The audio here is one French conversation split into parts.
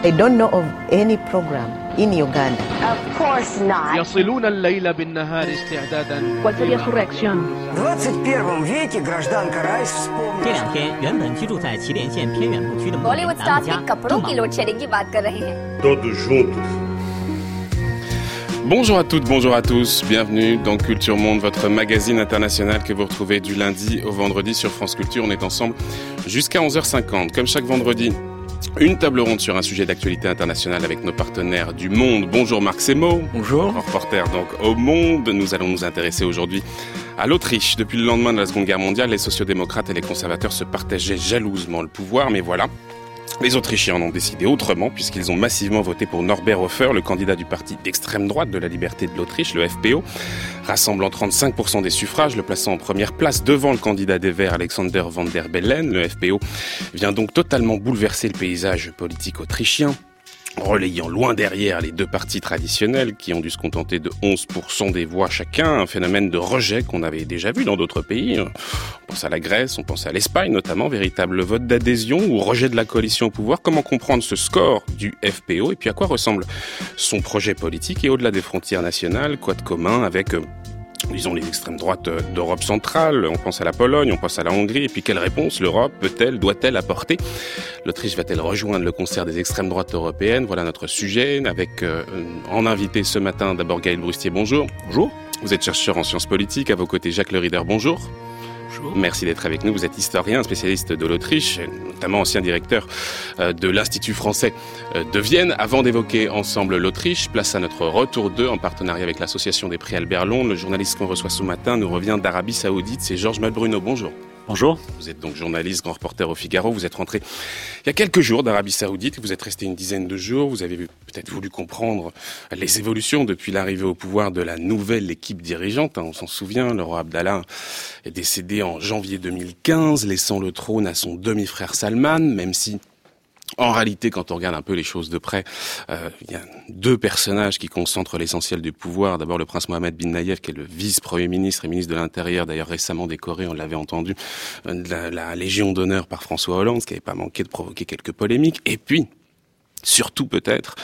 I don't know of any program in Uganda. Of course not. يصلون الليل بالنهار استعدادا. ¿Cuál sería su reacción? В 21 веке гражданка Райс вспомнила. 这两天，原本居住在祁连县偏远部区的母女 Bollywood 男 stars 家 की कपड़ों की load shedding की बात कर रहे हैं. Todos juntos. Bonjour à toutes, bonjour à tous, bienvenue dans Culture Monde, votre magazine international que vous retrouvez du lundi au vendredi sur France Culture. On est ensemble jusqu'à 11h50, comme chaque vendredi. Une table ronde sur un sujet d'actualité internationale avec nos partenaires du Monde. Bonjour Marc Semo. Bonjour. Reporter donc au Monde. Nous allons nous intéresser aujourd'hui à l'Autriche. Depuis le lendemain de la Seconde Guerre mondiale, les sociodémocrates et les conservateurs se partageaient jalousement le pouvoir, mais voilà. Les Autrichiens en ont décidé autrement puisqu'ils ont massivement voté pour Norbert Hofer, le candidat du parti d'extrême droite de la liberté de l'Autriche, le FPO, rassemblant 35% des suffrages, le plaçant en première place devant le candidat des Verts Alexander Van der Bellen. Le FPO vient donc totalement bouleverser le paysage politique autrichien, relayant loin derrière les deux partis traditionnels qui ont dû se contenter de 11% des voix chacun, un phénomène de rejet qu'on avait déjà vu dans d'autres pays. On pense à la Grèce, on pense à l'Espagne notamment, véritable vote d'adhésion ou rejet de la coalition au pouvoir. Comment comprendre ce score du FPO et puis à quoi ressemble son projet politique et au-delà des frontières nationales, quoi de commun avec disons les extrêmes droites d'Europe centrale, on pense à la Pologne, on pense à la Hongrie, et puis quelle réponse l'Europe peut-elle, doit-elle apporter? L'Autriche va-t-elle rejoindre le concert des extrêmes droites européennes? Voilà notre sujet, avec en invité ce matin d'abord Gaël Brustier, bonjour. Bonjour. Vous êtes chercheur en sciences politiques, à vos côtés Jacques Le Rieder, bonjour. Bonjour. Merci d'être avec nous. Vous êtes historien, spécialiste de l'Autriche, notamment ancien directeur de l'Institut français de Vienne. Avant d'évoquer ensemble l'Autriche, place à notre retour 2 en partenariat avec l'association des prix Albert Londres. Le journaliste qu'on reçoit ce matin nous revient d'Arabie Saoudite, c'est Georges Malbruno. Bonjour. Bonjour. Vous êtes donc journaliste, grand reporter au Figaro. Vous êtes rentré il y a quelques jours d'Arabie Saoudite. Vous êtes resté une dizaine de jours. Vous avez peut-être voulu comprendre les évolutions depuis l'arrivée au pouvoir de la nouvelle équipe dirigeante. On s'en souvient, le roi Abdallah est décédé en janvier 2015, laissant le trône à son demi-frère Salman, même si en réalité, quand on regarde un peu les choses de près, il y a deux personnages qui concentrent l'essentiel du pouvoir. D'abord, le prince Mohammed bin Nayef, qui est le vice-premier ministre et ministre de l'Intérieur, d'ailleurs récemment décoré, on l'avait entendu, de la Légion d'honneur par François Hollande, ce qui n'avait pas manqué de provoquer quelques polémiques. Et puis, surtout peut-être,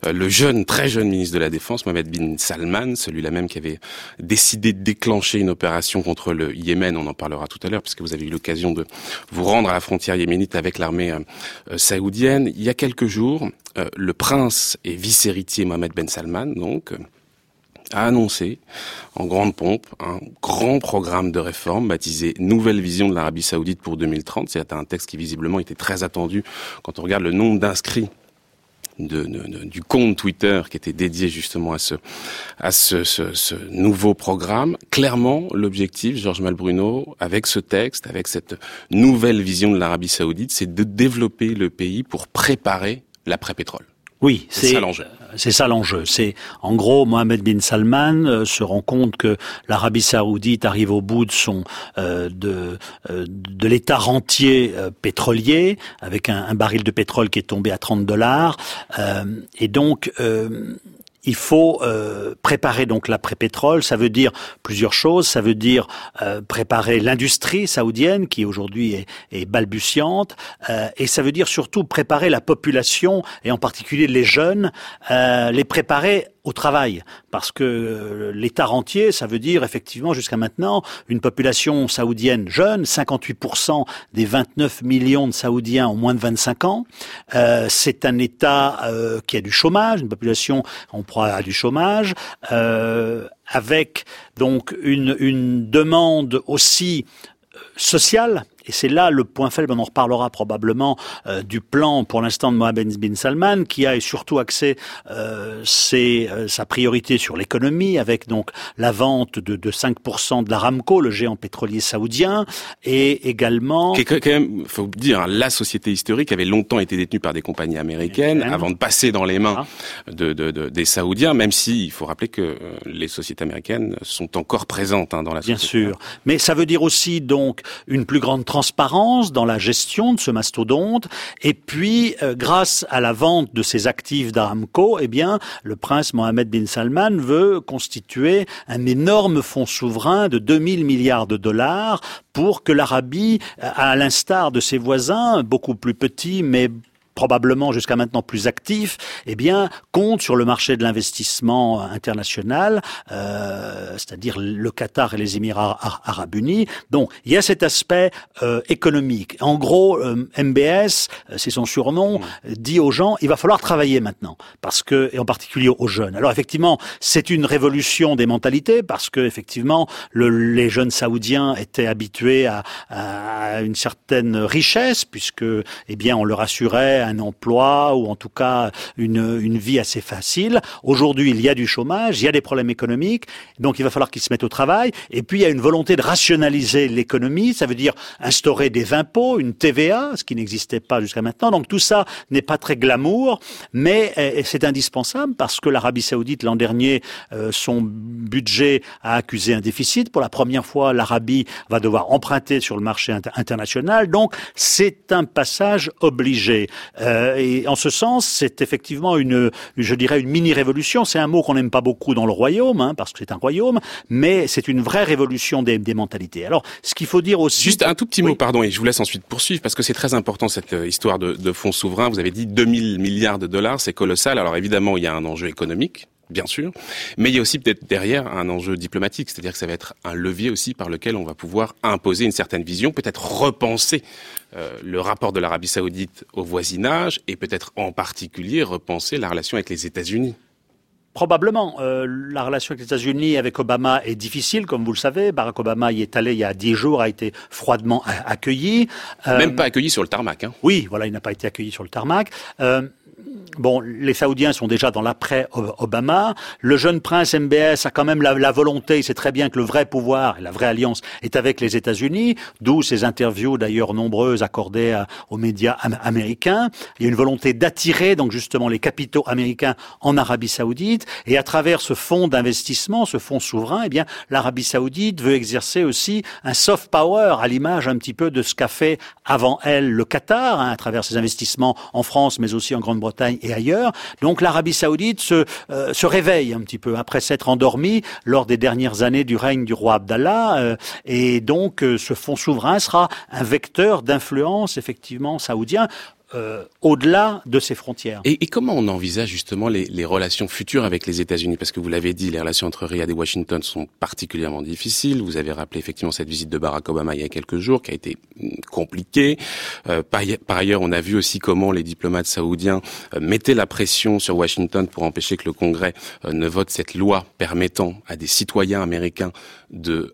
le très jeune ministre de la Défense, Mohammed bin Salman, celui-là même qui avait décidé de déclencher une opération contre le Yémen, on en parlera tout à l'heure, puisque vous avez eu l'occasion de vous rendre à la frontière yéménite avec l'armée saoudienne. Il y a quelques jours, le prince et vice-héritier Mohammed bin Salman, donc, a annoncé en grande pompe un grand programme de réforme baptisé Nouvelle vision de l'Arabie Saoudite pour 2030. C'est un texte qui visiblement était très attendu quand on regarde le nombre d'inscrits du compte Twitter qui était dédié justement à ce nouveau programme. Clairement, l'objectif, Georges Malbruno, avec ce texte, avec cette nouvelle vision de l'Arabie Saoudite, c'est de développer le pays pour préparer l'après-pétrole. Oui, c'est ça l'enjeu. C'est ça l'enjeu. C'est en gros Mohammed bin Salman se rend compte que l'Arabie Saoudite arrive au bout de son de l'état rentier pétrolier avec un baril de pétrole qui est tombé à $30 et donc il faut préparer donc l'après-pétrole. Ça veut dire plusieurs choses. Ça veut dire préparer l'industrie saoudienne qui aujourd'hui est balbutiante, et ça veut dire surtout préparer la population et en particulier les jeunes, les préparer au travail, parce que l'État rentier, ça veut dire effectivement jusqu'à maintenant une population saoudienne jeune, 58% des 29 millions de Saoudiens ont moins de 25 ans. C'est un État qui a du chômage, une population on pourra du chômage, avec donc une demande aussi sociale. Et c'est là le point faible, on en reparlera probablement, du plan pour l'instant de Mohammed bin Salman, qui a surtout axé sa priorité sur l'économie, avec donc la vente de 5% de l'Aramco, le géant pétrolier saoudien, et également... Qui est quand même, faut dire, la société historique avait longtemps été détenue par des compagnies américaines, avant de passer dans les mains des Saoudiens, même si il faut rappeler que les sociétés américaines sont encore présentes dans la société. Bien sûr, mais ça veut dire aussi donc une plus grande transparence dans la gestion de ce mastodonte, et puis grâce à la vente de ses actifs d'Aramco, eh bien le prince Mohammed bin Salman veut constituer un énorme fonds souverain de 2000 milliards de dollars pour que l'Arabie, à l'instar de ses voisins beaucoup plus petits mais probablement jusqu'à maintenant plus actif, eh bien, compte sur le marché de l'investissement international, c'est-à-dire le Qatar et les Émirats arabes unis. Donc, il y a cet aspect économique. En gros, MBS, c'est son surnom, dit aux gens, il va falloir travailler maintenant, parce que, et en particulier aux jeunes. Alors, effectivement, c'est une révolution des mentalités, parce que, effectivement, les jeunes saoudiens étaient habitués à une certaine richesse, puisque, eh bien, on leur assurait un emploi ou en tout cas une vie assez facile. Aujourd'hui, il y a du chômage, il y a des problèmes économiques, donc il va falloir qu'ils se mettent au travail. Et puis, il y a une volonté de rationaliser l'économie, ça veut dire instaurer des impôts, une TVA, ce qui n'existait pas jusqu'à maintenant. Donc tout ça n'est pas très glamour, mais c'est indispensable parce que l'Arabie Saoudite, l'an dernier, son budget a accusé un déficit. Pour la première fois, l'Arabie va devoir emprunter sur le marché international. Donc c'est un passage obligé. Et en ce sens, c'est effectivement je dirais une mini-révolution. C'est un mot qu'on n'aime pas beaucoup dans le royaume, parce que c'est un royaume, mais c'est une vraie révolution des mentalités. Alors, ce qu'il faut dire aussi... Juste un tout petit mot, pardon, et je vous laisse ensuite poursuivre, parce que c'est très important cette histoire de fonds souverains. Vous avez dit 2000 milliards de dollars, c'est colossal. Alors évidemment, il y a un enjeu économique, bien sûr, mais il y a aussi peut-être derrière un enjeu diplomatique, c'est-à-dire que ça va être un levier aussi par lequel on va pouvoir imposer une certaine vision, peut-être repenser le rapport de l'Arabie Saoudite au voisinage et peut-être en particulier repenser la relation avec les États-Unis. Probablement. La relation avec les États-Unis, avec Obama, est difficile, comme vous le savez. Barack Obama y est allé il y a 10 jours, a été froidement accueilli. Même pas accueilli sur le tarmac. Oui, voilà, il n'a pas été accueilli sur le tarmac. Bon, les Saoudiens sont déjà dans l'après-Obama. Le jeune prince MBS a quand même la volonté, il sait très bien que le vrai pouvoir et la vraie alliance est avec les États-Unis, d'où ces interviews d'ailleurs nombreuses accordées aux médias américains. Il y a une volonté d'attirer donc justement les capitaux américains en Arabie Saoudite, et à travers ce fonds d'investissement, ce fonds souverain, eh bien l'Arabie Saoudite veut exercer aussi un soft power à l'image un petit peu de ce qu'a fait avant elle le Qatar, à travers ses investissements en France mais aussi en Grande-Bretagne et ailleurs. Donc l'Arabie Saoudite se réveille un petit peu après s'être endormie lors des dernières années du règne du roi Abdallah, et donc ce fonds souverain sera un vecteur d'influence effectivement saoudien au-delà de ses frontières. Et comment on envisage justement les relations futures avec les États-Unis? Parce que vous l'avez dit, les relations entre Riyad et Washington sont particulièrement difficiles. Vous avez rappelé effectivement cette visite de Barack Obama il y a quelques jours qui a été compliquée. Par ailleurs, on a vu aussi comment les diplomates saoudiens mettaient la pression sur Washington pour empêcher que le Congrès ne vote cette loi permettant à des citoyens américains de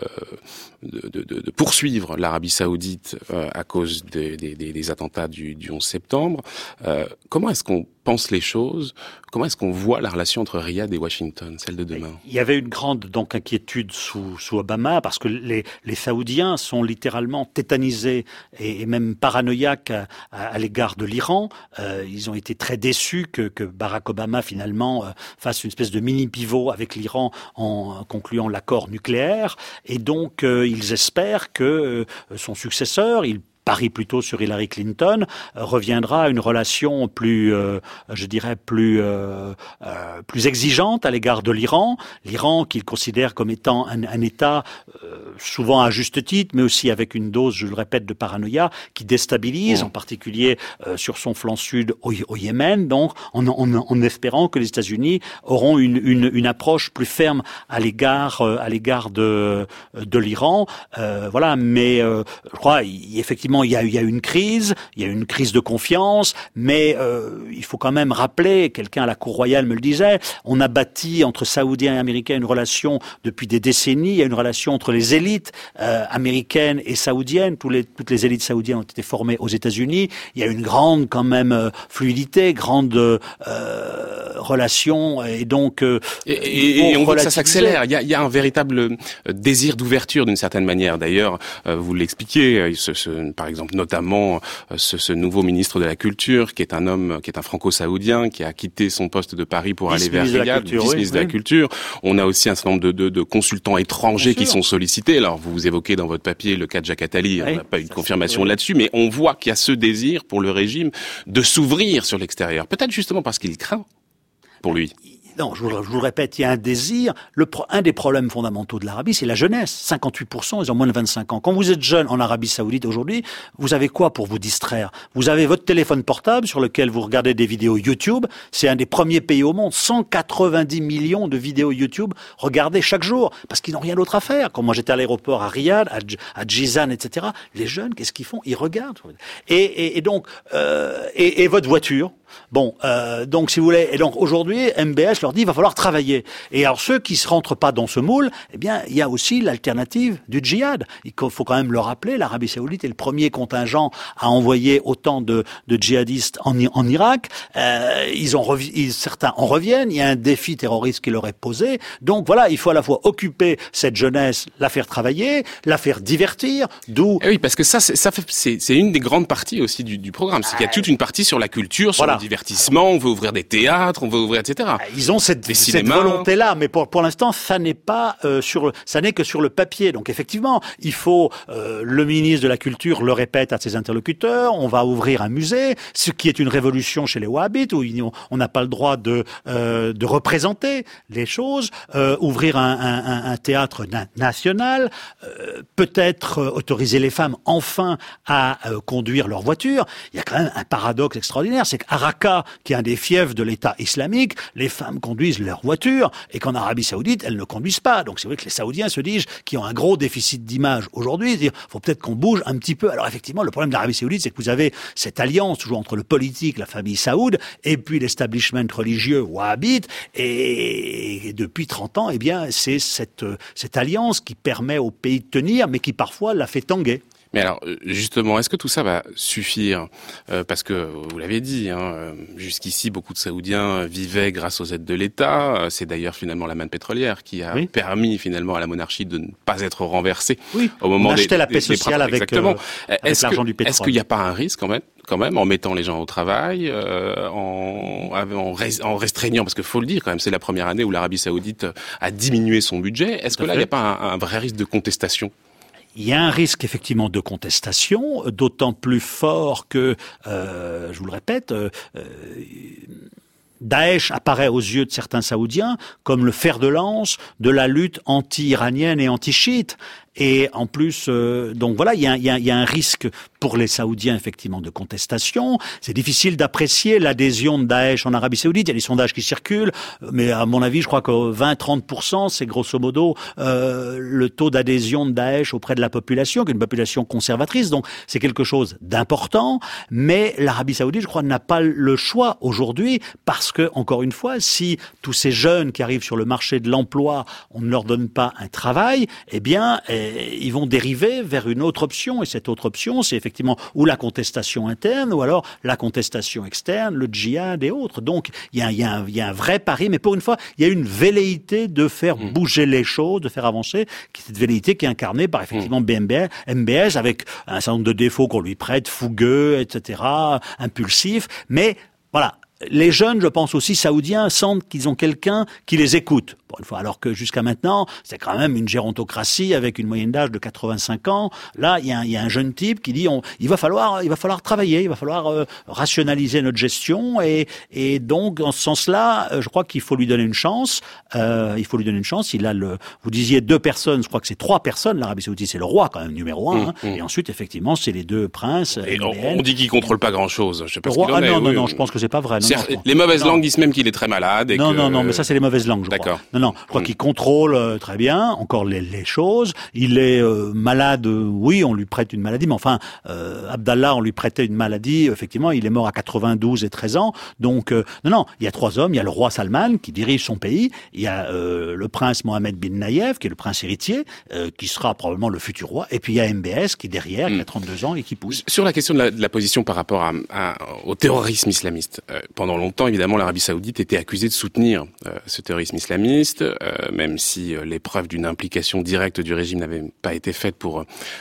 poursuivre l'Arabie Saoudite à cause des attentats du 11 septembre. Comment est-ce qu'on pense les choses? Comment est-ce qu'on voit la relation entre Riyad et Washington, celle de demain? Il y avait une grande donc inquiétude sous Obama parce que les Saoudiens sont littéralement tétanisés et même paranoïaques à l'égard de l'Iran. Ils ont été très déçus que Barack Obama finalement fasse une espèce de mini pivot avec l'Iran en concluant l'accord nucléaire, et donc ils espèrent que son successeur, il parie plutôt sur Hillary Clinton, reviendra à une relation plus, je dirais, plus exigeante à l'égard de l'Iran. L'Iran qu'il considère comme étant un État, souvent à juste titre, mais aussi avec une dose, je le répète, de paranoïa, qui déstabilise, en particulier sur son flanc sud au Yémen, donc en espérant que les États-Unis auront une approche plus ferme à l'égard de l'Iran. Voilà, mais je crois, effectivement, il y a une crise de confiance, mais il faut quand même rappeler, quelqu'un à la cour royale me le disait, on a bâti entre Saoudiens et Américains une relation depuis des décennies, il y a une relation entre les élites américaines et saoudiennes, toutes les élites saoudiennes ont été formées aux États-Unis, il y a une grande quand même fluidité, grande relation, et donc et on voit que ça s'accélère, il y a un véritable désir d'ouverture d'une certaine manière. D'ailleurs, vous l'expliquez, par exemple, notamment ce nouveau ministre de la Culture, qui est un homme, qui est un franco-saoudien, qui a quitté son poste de Paris pour aller vers Riyad, vice-ministre de la Culture. On a aussi un certain nombre de consultants étrangers qui sont sollicités. Alors, vous évoquez dans votre papier le cas de Jacques Attali, on n'a pas eu de confirmation là-dessus, mais on voit qu'il y a ce désir pour le régime de s'ouvrir sur l'extérieur. Peut-être justement parce qu'il craint pour lui. non, je vous le répète, il y a un désir. Un des problèmes fondamentaux de l'Arabie, c'est la jeunesse. 58%, ils ont moins de 25 ans. Quand vous êtes jeune en Arabie Saoudite aujourd'hui, vous avez quoi pour vous distraire? Vous avez votre téléphone portable sur lequel vous regardez des vidéos YouTube. C'est un des premiers pays au monde. 190 millions de vidéos YouTube regardées chaque jour parce qu'ils n'ont rien d'autre à faire. Quand moi j'étais à l'aéroport à Riyad, à Jizan, etc., les jeunes, qu'est-ce qu'ils font? Ils regardent. Et donc, votre voiture. Bon, donc si vous voulez, et donc aujourd'hui, MBS leur dit il va falloir travailler. Et alors ceux qui ne rentrent pas dans ce moule, eh bien, il y a aussi l'alternative du djihad. Il faut quand même le rappeler, l'Arabie Saoudite est le premier contingent à envoyer autant de djihadistes en Irak. Certains en reviennent. Il y a un défi terroriste qui leur est posé. Donc voilà, il faut à la fois occuper cette jeunesse, la faire travailler, la faire divertir. D'où. Et oui, parce que c'est une des grandes parties aussi du programme. C'est qu'il y a toute une partie sur la culture, sur le divertissement, on veut ouvrir des théâtres, on veut ouvrir, etc. Ils ont cette volonté-là, mais pour l'instant, ça n'est pas ça n'est que sur le papier. Donc effectivement, il faut, le ministre de la Culture le répète à ses interlocuteurs, on va ouvrir un musée, ce qui est une révolution chez les wahhabites, où on n'a pas le droit de représenter les choses, ouvrir un théâtre national, peut-être autoriser les femmes enfin à conduire leur voiture. Il y a quand même un paradoxe extraordinaire, c'est qu'à Raqqa, qui est un des fiefs de l'État islamique, les femmes conduisent leur voiture et qu'en Arabie Saoudite, elles ne conduisent pas. Donc c'est vrai que les Saoudiens se disent qu'ils ont un gros déficit d'image aujourd'hui. Il faut peut-être qu'on bouge un petit peu. Alors effectivement, le problème de l'Arabie Saoudite, c'est que vous avez cette alliance toujours entre le politique, la famille saoud, et puis l'establishment religieux wahhabite. Et depuis 30 ans, eh bien, c'est cette alliance qui permet au pays de tenir, mais qui parfois la fait tanguer. Mais alors, justement, est-ce que tout ça va suffire? Parce que, vous l'avez dit, jusqu'ici, beaucoup de Saoudiens vivaient grâce aux aides de l'État. C'est d'ailleurs finalement la manne pétrolière qui a permis finalement à la monarchie de ne pas être renversée au moment achetait la paix sociale avec l'argent du pétrole. Est-ce qu'il n'y a pas un risque quand même, en mettant les gens au travail, en restreignant, parce qu'il faut le dire quand même, c'est la première année où l'Arabie Saoudite a diminué son budget. Est-ce que là, il n'y a pas un vrai risque de contestation? Il y a un risque effectivement de contestation, d'autant plus fort que, je vous le répète, Daesh apparaît aux yeux de certains Saoudiens comme le fer de lance de la lutte anti-iranienne et anti-chiite. Et en plus, donc voilà, il y a un risque pour les Saoudiens effectivement de contestation. C'est difficile d'apprécier l'adhésion de Daesh en Arabie Saoudite. Il y a des sondages qui circulent, mais à mon avis, je crois que 20-30%, c'est grosso modo le taux d'adhésion de Daesh auprès de la population, qui est une population conservatrice. Donc c'est quelque chose d'important. Mais l'Arabie Saoudite, je crois, n'a pas le choix aujourd'hui parce que, encore une fois, si tous ces jeunes qui arrivent sur le marché de l'emploi, on ne leur donne pas un travail, eh bien ils vont dériver vers une autre option, et cette autre option, c'est effectivement ou la contestation interne, ou alors la contestation externe, le djihad et autres. Donc, il y a un vrai pari, mais pour une fois, il y a une velléité de faire bouger les choses, de faire avancer, cette velléité qui est incarnée par effectivement MBS, avec un certain nombre de défauts qu'on lui prête, fougueux, etc., impulsif, mais voilà. Les jeunes, je pense aussi, saoudiens, sentent qu'ils ont quelqu'un qui les écoute. Bon, une fois, alors que jusqu'à maintenant, c'est quand même une gérontocratie avec une moyenne d'âge de 85 ans. Là, il y a un jeune type qui dit il va falloir travailler, il va falloir rationaliser notre gestion et donc dans ce sens-là, je crois qu'il faut lui donner une chance. Il a vous disiez 2 personnes, je crois que c'est 3 personnes. L'Arabie Saoudite, c'est le roi quand même numéro 1. Et ensuite, effectivement, c'est les 2 princes. Et on dit qu'il contrôle pas grand-chose. Je sais pas ce qu'il en est. Non, je pense que c'est pas vrai. Les mauvaises langues disent même qu'il est très malade. Et non, mais ça c'est les mauvaises langues, je crois. Non, je crois qu'il contrôle très bien encore les choses. Il est malade, oui, on lui prête une maladie, mais enfin, Abdallah, on lui prêtait une maladie, effectivement, il est mort à 92 et 13 ans. Donc, non, il y a 3 hommes, il y a le roi Salman qui dirige son pays, il y a le prince Mohammed bin Nayef, qui est le prince héritier, qui sera probablement le futur roi, et puis il y a MBS qui est derrière, qui a 32 ans et qui pousse. Sur la question de la position par rapport au terrorisme islamiste, pendant longtemps, évidemment, l'Arabie Saoudite était accusée de soutenir ce terrorisme islamiste, même si les preuves d'une implication directe du régime n'avaient pas été faites pour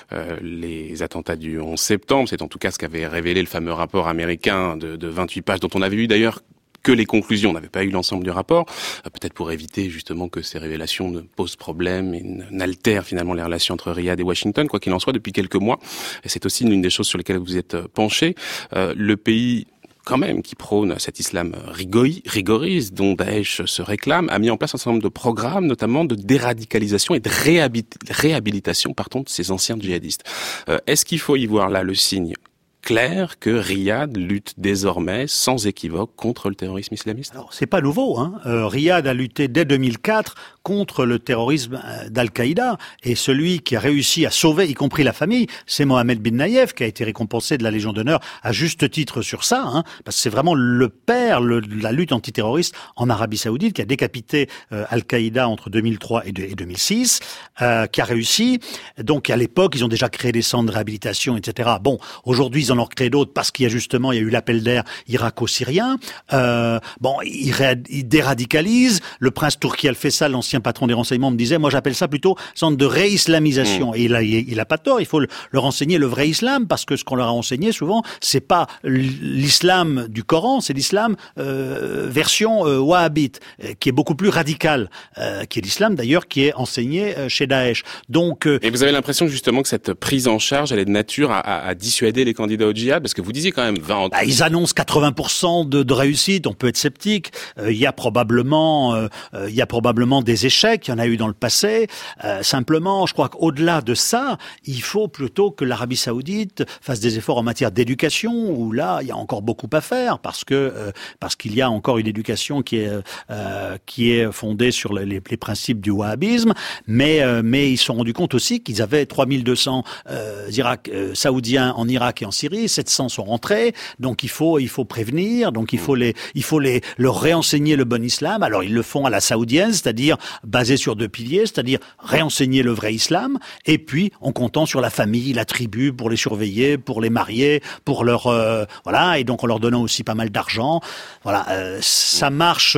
les attentats du 11 septembre. C'est en tout cas ce qu'avait révélé le fameux rapport américain de 28 pages, dont on avait eu d'ailleurs que les conclusions, on n'avait pas eu l'ensemble du rapport, peut-être pour éviter justement que ces révélations ne posent problème et n'altèrent finalement les relations entre Riyad et Washington, quoi qu'il en soit, depuis quelques mois. Et c'est aussi l'une des choses sur lesquelles vous êtes penché. Le pays quand même, qui prône cet islam rigoriste dont Daesh se réclame, a mis en place un certain nombre de programmes, notamment de déradicalisation et de réhabilitation, de ces anciens djihadistes. Est-ce qu'il faut y voir là le signe clair que Riyad lutte désormais sans équivoque contre le terrorisme islamiste? Alors, c'est pas nouveau, hein. Riyad a lutté dès 2004 contre le terrorisme d'Al-Qaïda, et celui qui a réussi à sauver, y compris la famille, c'est Mohamed bin Nayef, qui a été récompensé de la Légion d'honneur à juste titre sur ça, hein, parce que c'est vraiment le père de la lutte antiterroriste en Arabie Saoudite, qui a décapité Al-Qaïda entre 2003 et 2006, qui a réussi. Donc à l'époque, ils ont déjà créé des centres de réhabilitation, etc. Bon, aujourd'hui, ils en ont créé d'autres parce qu'il y a eu l'appel d'air irako-syrien. Ils déradicalisent. Le prince Turki Al-Faisal, l'ancien patron des renseignements, me disait, moi j'appelle ça plutôt centre de réislamisation. Et il a pas tort, il faut leur enseigner le vrai islam, parce que ce qu'on leur a enseigné souvent, c'est pas l'islam du Coran, c'est l'islam version wahhabite, qui est beaucoup plus radical, qui est l'islam d'ailleurs qui est enseigné chez Daesh. Donc, et vous avez l'impression justement que cette prise en charge, elle est de nature à dissuader les candidats au djihad, parce que vous disiez quand même 20 ans. Ils annoncent 80% de réussite, on peut être sceptique. Il y a probablement des échecs, il y en a eu dans le passé. Simplement, je crois qu'au-delà de ça, il faut plutôt que l'Arabie Saoudite fasse des efforts en matière d'éducation, où là, il y a encore beaucoup à faire, parce qu'il y a encore une éducation qui est fondée sur les principes du wahhabisme, mais ils se sont rendus compte aussi qu'ils avaient 3200 saoudiens en Irak et en Syrie, 700 sont rentrés, donc il faut prévenir, donc il faut leur réenseigner le bon islam. Alors ils le font à la saoudienne, c'est-à-dire basé sur 2 piliers, c'est-à-dire réenseigner le vrai islam, et puis en comptant sur la famille, la tribu, pour les surveiller, pour les marier, pour leur et donc en leur donnant aussi pas mal d'argent. Ça marche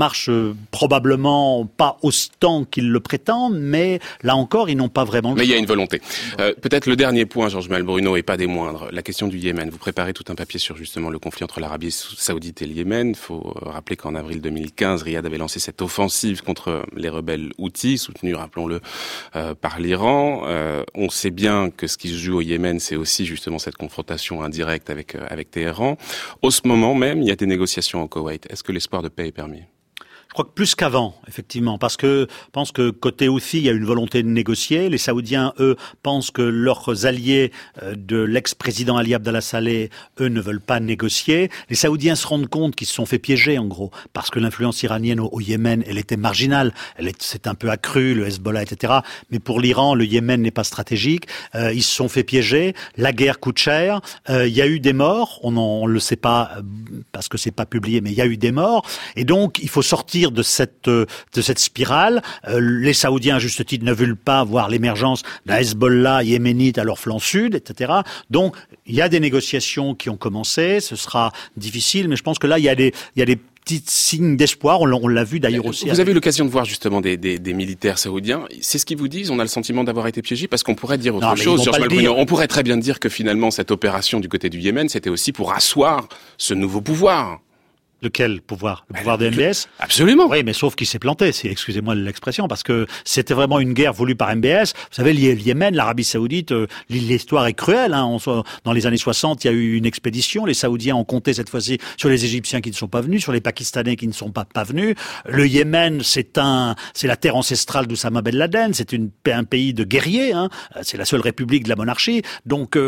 probablement pas autant qu'ils le prétendent, mais là encore ils n'ont pas vraiment le choix. Mais il y a une volonté. Peut-être le dernier point, Georges Malbruno, et pas des moindres, la question du Yémen. Vous préparez tout un papier sur justement le conflit entre l'Arabie Saoudite et le Yémen. Il faut rappeler qu'en avril 2015, Riyad avait lancé cette offensive contre les rebelles houthis, soutenus, rappelons-le, par l'Iran. On sait bien que ce qui se joue au Yémen, c'est aussi justement cette confrontation indirecte avec Téhéran. Au ce moment même, il y a des négociations au Koweït. Est-ce que l'espoir de paix est permis ? Je crois que plus qu'avant, effectivement, parce que je pense que côté Houthi, il y a une volonté de négocier. Les Saoudiens, eux, pensent que leurs alliés de l'ex-président Ali Abdallah Saleh, eux, ne veulent pas négocier. Les Saoudiens se rendent compte qu'ils se sont fait piéger, en gros, parce que l'influence iranienne au Yémen, elle était marginale, c'est un peu accru, le Hezbollah, etc. Mais pour l'Iran, le Yémen n'est pas stratégique. Ils se sont fait piéger. La guerre coûte cher. Il y a eu des morts. On le sait pas parce que c'est pas publié, mais il y a eu des morts. Et donc, il faut sortir de cette spirale. Les Saoudiens, à juste titre, ne veulent pas voir l'émergence de la Hezbollah yéménite à leur flanc sud, etc. Donc, il y a des négociations qui ont commencé. Ce sera difficile, mais je pense que là, il y a des petits signes d'espoir. On l'a vu d'ailleurs aussi. Vous avez eu l'occasion de voir justement des militaires saoudiens. C'est ce qu'ils vous disent. On a le sentiment d'avoir été piégés, parce qu'on pourrait dire autre chose. Georges Malbruno, on pourrait très bien dire que finalement, cette opération du côté du Yémen, c'était aussi pour asseoir ce nouveau pouvoir. De quel pouvoir? Le pouvoir de MBS? Absolument. Oui, mais sauf qu'il s'est planté, excusez-moi l'expression, parce que c'était vraiment une guerre voulue par MBS. Vous savez, le Yémen, l'Arabie Saoudite, l'histoire est cruelle. Dans les années 60, il y a eu une expédition. Les Saoudiens ont compté cette fois-ci sur les Égyptiens qui ne sont pas venus, sur les Pakistanais qui ne sont pas venus. Le Yémen, c'est la terre ancestrale d'Oussama Ben Laden. C'est un pays de guerriers. C'est la seule république de la monarchie. Donc,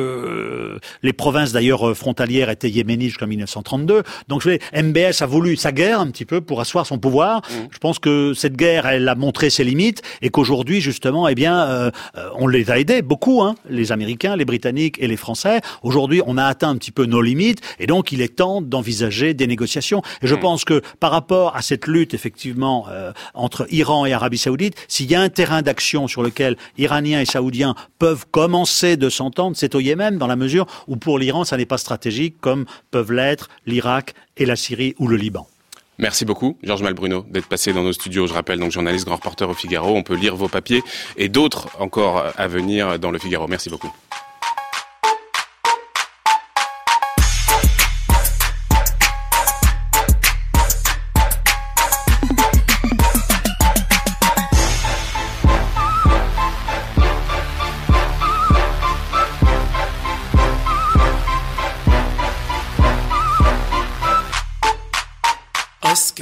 les provinces d'ailleurs frontalières étaient yéménites jusqu'en 1932. Donc, MBS a voulu sa guerre un petit peu pour asseoir son pouvoir. Je pense que cette guerre, elle a montré ses limites, et qu'aujourd'hui, justement, on les a aidés beaucoup, les Américains, les Britanniques et les Français. Aujourd'hui, on a atteint un petit peu nos limites, et donc il est temps d'envisager des négociations. Et je pense que par rapport à cette lutte, effectivement, entre Iran et Arabie Saoudite, s'il y a un terrain d'action sur lequel Iraniens et Saoudiens peuvent commencer de s'entendre, c'est au Yémen, dans la mesure où pour l'Iran, ça n'est pas stratégique, comme peuvent l'être l'Irak et la Syrie ou le Liban. Merci beaucoup, Georges Malbruno, d'être passé dans nos studios. Je rappelle, donc journaliste, grand reporter au Figaro. On peut lire vos papiers et d'autres encore à venir dans le Figaro. Merci beaucoup.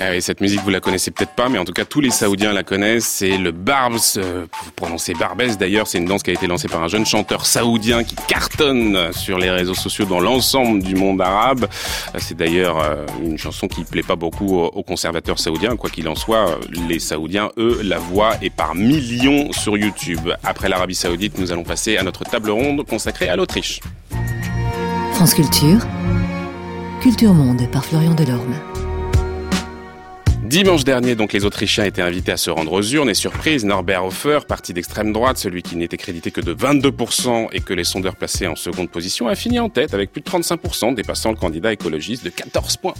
Ah oui, cette musique, vous la connaissez peut-être pas, mais en tout cas, tous les Saoudiens la connaissent. C'est le Barbs, vous prononcez Barbès d'ailleurs. C'est une danse qui a été lancée par un jeune chanteur saoudien qui cartonne sur les réseaux sociaux dans l'ensemble du monde arabe. C'est d'ailleurs une chanson qui plaît pas beaucoup aux conservateurs saoudiens. Quoi qu'il en soit, les Saoudiens, eux, la voient et par millions sur YouTube. Après l'Arabie Saoudite, nous allons passer à notre table ronde consacrée à l'Autriche. France Culture, Culture Monde par Florian Delorme. Dimanche dernier, donc, les Autrichiens étaient invités à se rendre aux urnes et surprise, Norbert Hofer, parti d'extrême droite, celui qui n'était crédité que de 22% et que les sondeurs plaçaient en seconde position, a fini en tête avec plus de 35%, dépassant le candidat écologiste de 14 points.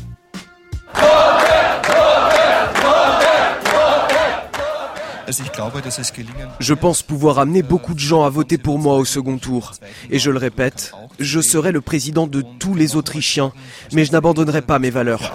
Je pense pouvoir amener beaucoup de gens à voter pour moi au second tour. Et je le répète, je serai le président de tous les Autrichiens, mais je n'abandonnerai pas mes valeurs.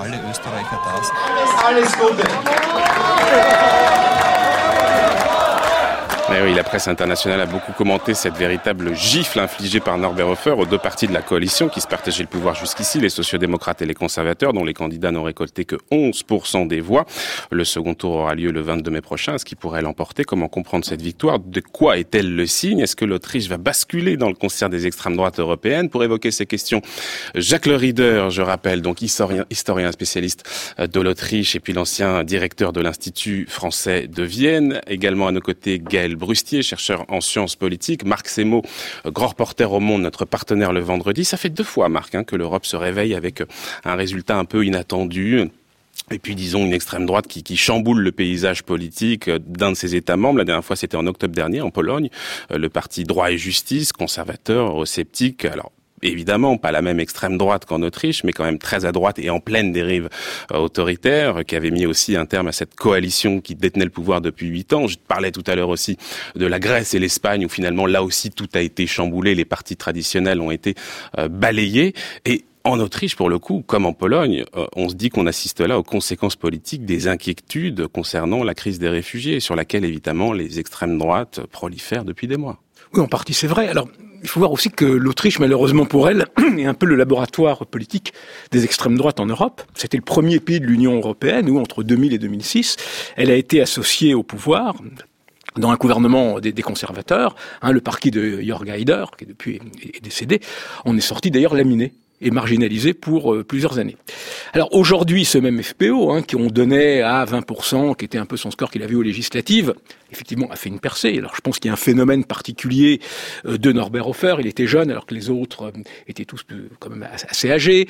Et oui, la presse internationale a beaucoup commenté cette véritable gifle infligée par Norbert Hofer aux deux partis de la coalition qui se partageaient le pouvoir jusqu'ici, les sociodémocrates et les conservateurs, dont les candidats n'ont récolté que 11% des voix. Le second tour aura lieu le 22 mai prochain. Est-ce qu'il pourrait l'emporter? Comment comprendre cette victoire? De quoi est-elle le signe? Est-ce que l'Autriche va basculer dans le concert des extrêmes droites européennes? Pour évoquer ces questions, Jacques Le Rieder, je rappelle, donc historien spécialiste de l'Autriche et puis l'ancien directeur de l'Institut français de Vienne. Également à nos côtés, Gaël Brustier, chercheur en sciences politiques, Marc Semo, grand reporter au Monde, notre partenaire le vendredi. Ça fait 2 fois, Marc, que l'Europe se réveille avec un résultat un peu inattendu. Et puis, disons, une extrême droite qui chamboule le paysage politique d'un de ses États membres. La dernière fois, c'était en octobre dernier, en Pologne. Le parti Droit et Justice, conservateur, eurosceptique. Alors, évidemment, pas la même extrême droite qu'en Autriche, mais quand même très à droite et en pleine dérive autoritaire, qui avait mis aussi un terme à cette coalition qui détenait le pouvoir depuis 8 ans. Je parlais tout à l'heure aussi de la Grèce et l'Espagne, où finalement, là aussi, tout a été chamboulé. Les partis traditionnels ont été balayés. Et en Autriche, pour le coup, comme en Pologne, on se dit qu'on assiste là aux conséquences politiques des inquiétudes concernant la crise des réfugiés, sur laquelle, évidemment, les extrêmes droites prolifèrent depuis des mois. Oui, en partie, c'est vrai. Alors, il faut voir aussi que l'Autriche, malheureusement pour elle, est un peu le laboratoire politique des extrêmes droites en Europe. C'était le premier pays de l'Union européenne où, entre 2000 et 2006, elle a été associée au pouvoir dans un gouvernement des conservateurs. Le parti de Jörg Haider, qui depuis est décédé, en est sorti d'ailleurs laminé et marginalisé pour plusieurs années. Alors aujourd'hui, ce même FPO, qui on donnait à 20%, qui était un peu son score qu'il avait aux législatives, effectivement a fait une percée. Alors je pense qu'il y a un phénomène particulier de Norbert Hofer. Il était jeune alors que les autres étaient tous quand même assez âgés.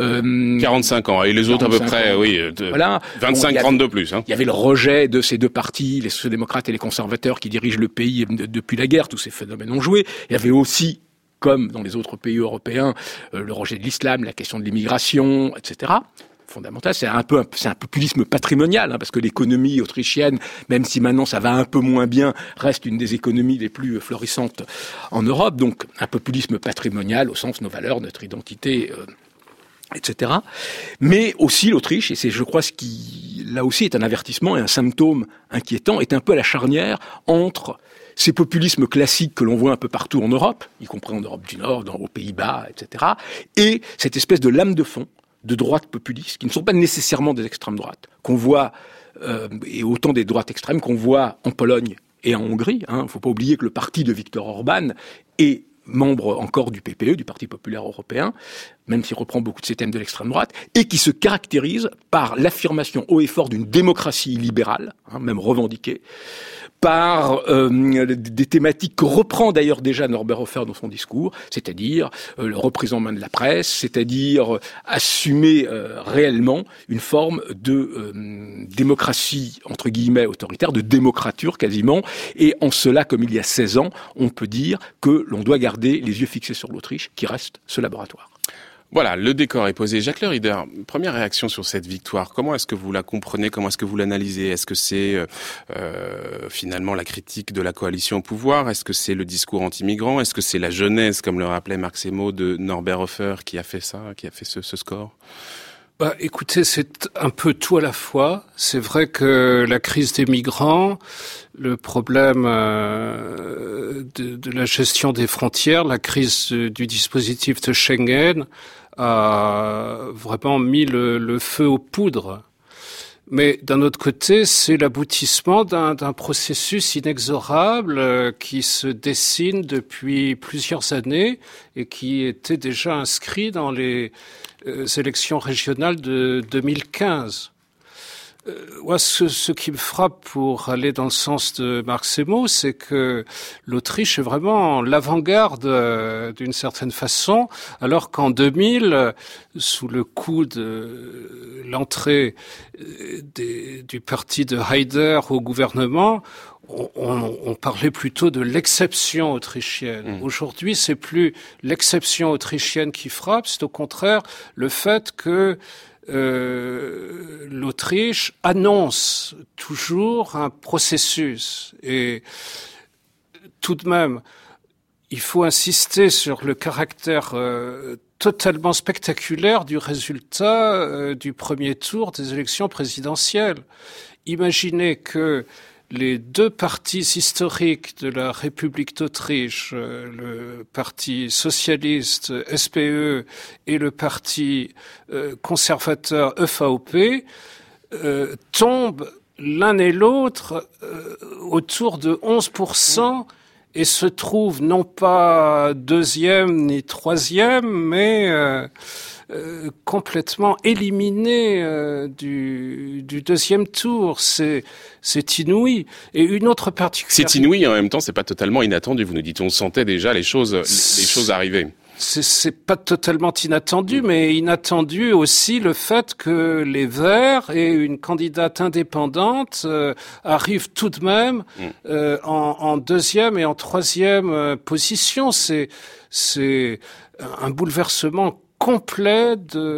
45 ans, et les autres à peu près, oui, voilà. 25-32 plus. Il y avait le rejet de ces deux partis, les sociodémocrates et les conservateurs qui dirigent le pays depuis la guerre. Tous ces phénomènes ont joué. Il y avait aussi, comme dans les autres pays européens, le rejet de l'islam, la question de l'immigration, etc. Fondamental, c'est un populisme patrimonial, parce que l'économie autrichienne, même si maintenant ça va un peu moins bien, reste une des économies les plus florissantes en Europe. Donc un populisme patrimonial au sens de nos valeurs, notre identité, etc. Mais aussi l'Autriche, et c'est, je crois, ce qui là aussi est un avertissement et un symptôme inquiétant, est un peu à la charnière entre ces populismes classiques que l'on voit un peu partout en Europe, y compris en Europe du Nord, aux Pays-Bas, etc., et cette espèce de lame de fond de droite populiste, qui ne sont pas nécessairement des extrêmes droites, qu'on voit, et autant des droites extrêmes qu'on voit en Pologne et en Hongrie. Il ne faut pas oublier que le parti de Viktor Orban est membre encore du PPE, du Parti populaire européen, même s'il reprend beaucoup de ces thèmes de l'extrême droite, et qui se caractérise par l'affirmation haut et fort d'une démocratie libérale, même revendiquée, par des thématiques que reprend d'ailleurs déjà Norbert Hofer dans son discours, c'est-à-dire le reprise-en-main de la presse, c'est-à-dire assumer réellement une forme de démocratie, entre guillemets, autoritaire, de démocrature quasiment, et en cela, comme il y a 16 ans, on peut dire que l'on doit garder les yeux fixés sur l'Autriche, qui reste ce laboratoire. Voilà, le décor est posé. Jacques Le Rieder, première réaction sur cette victoire. Comment est-ce que vous la comprenez? Comment est-ce que vous l'analysez? Est-ce que c'est finalement la critique de la coalition au pouvoir? Est-ce que c'est le discours anti-migrant? Est-ce que c'est la jeunesse, comme le rappelait Marc Semo, de Norbert Hofer qui a fait ça, qui a fait ce score? Écoutez, c'est un peu tout à la fois. C'est vrai que la crise des migrants, le problème de la gestion des frontières, la crise du dispositif de Schengen a vraiment mis le feu aux poudres. Mais d'un autre côté, c'est l'aboutissement d'un processus inexorable qui se dessine depuis plusieurs années et qui était déjà inscrit dans les élections régionales de 2015. Moi, ce qui me frappe pour aller dans le sens de Marc Semo, c'est que l'Autriche est vraiment l'avant-garde d'une certaine façon, alors qu'en 2000, sous le coup de l'entrée du parti de Haider au gouvernement, on parlait plutôt de l'exception autrichienne. Aujourd'hui, c'est plus l'exception autrichienne qui frappe, c'est au contraire le fait que l'Autriche annonce toujours un processus. Et tout de même, il faut insister sur le caractère totalement spectaculaire du résultat du premier tour des élections présidentielles. Imaginez que les deux partis historiques de la République d'Autriche, le parti socialiste SPE et le parti conservateur EVP, tombent l'un et l'autre autour de 11% et se trouvent non pas deuxième ni troisième, mais complètement éliminé du deuxième tour. C'est inouï. Et une autre particularité. C'est inouï, en même temps, c'est pas totalement inattendu. Vous nous dites, on sentait déjà les choses arriver. C'est pas totalement inattendu, mais inattendu aussi le fait que les Verts et une candidate indépendante arrivent tout de même en deuxième et en troisième position. C'est un bouleversement complet